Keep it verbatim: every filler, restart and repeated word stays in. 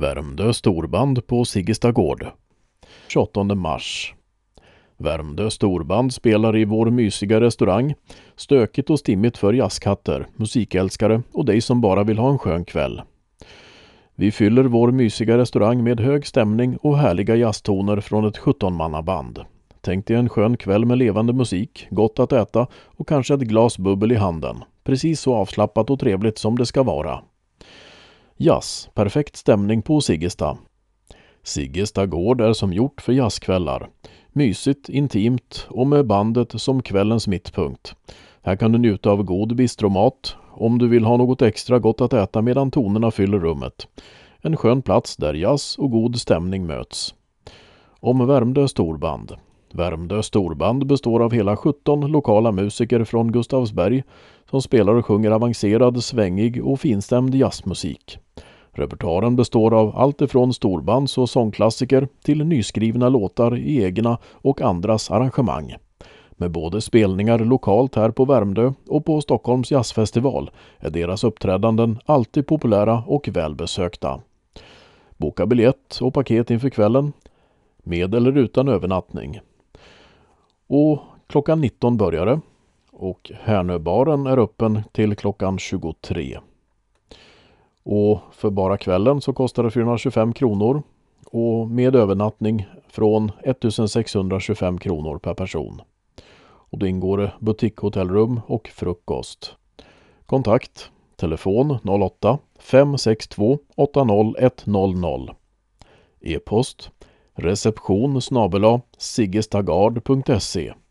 Värmdö storband på Siggesta gård. tjugoåttonde mars. Värmdö storband spelar i vår mysiga restaurang. Stökigt och stimmigt för jazzkatter, musikälskare och dig som bara vill ha en skön kväll. Vi fyller vår mysiga restaurang med hög stämning och härliga jazztoner från ett sjutton-mannaband. Tänk dig en skön kväll med levande musik, gott att äta och kanske ett glas bubbel i handen. Precis så avslappnat och trevligt som det ska vara. Jazz, perfekt stämning på Siggesta. Siggesta gård är som gjort för jazzkvällar. Mysigt, intimt och med bandet som kvällens mittpunkt. Här kan du njuta av god bistromat om du vill ha något extra gott att äta medan tonerna fyller rummet. En skön plats där jazz och god stämning möts. Om Värmdö storband. Värmdö storband består av hela sjutton lokala musiker från Gustavsberg som spelar och sjunger avancerad, svängig och finstämd jazzmusik. Repertoaren består av allt ifrån storbands- och sångklassiker till nyskrivna låtar i egna och andras arrangemang. Med både spelningar lokalt här på Värmdö och på Stockholms jazzfestival är deras uppträdanden alltid populära och välbesökta. Boka biljett och paket inför kvällen, med eller utan övernattning. Och klockan nitton börjar det och Härnöbaren är öppen till klockan tjugotre. Och för bara kvällen så kostar det fyrahundratjugofem kronor och med övernattning från ettusensexhundratjugofem kronor per person. Och då ingår det butikhotellrum och frukost. Kontakt telefon noll åtta fem sex två åtta noll ett noll noll. E-post reception snabel-a siggestagard punkt se.